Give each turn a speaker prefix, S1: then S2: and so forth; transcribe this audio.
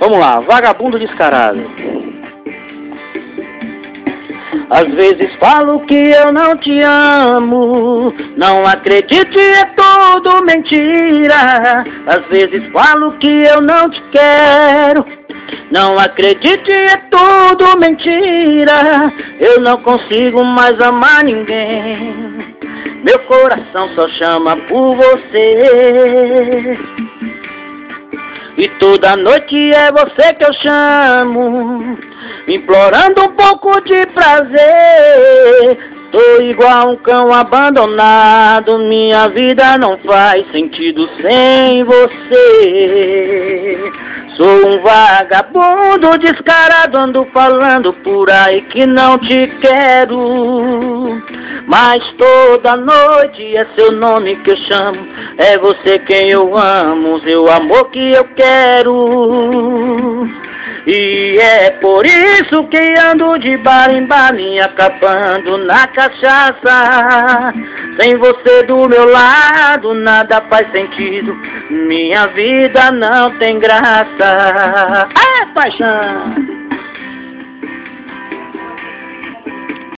S1: Vamos lá, vagabundo descarado. Às vezes falo que eu não te amo, não acredite, é tudo mentira. Às vezes falo que eu não te quero, não acredite, é tudo mentira. Eu não consigo mais amar ninguém, meu coração só chama por você. E toda noite é você que eu chamo, implorando um pouco de prazer. Tô igual um cão abandonado, minha vida não faz sentido sem você. Sou um vagabundo descarado, ando falando por aí que não te quero, mas toda noite é seu nome que eu chamo, é você quem eu amo, seu amor que eu quero. E é por isso que ando de bar em bar, me acabando na cachaça. Sem você do meu lado nada faz sentido, minha vida não tem graça. É paixão!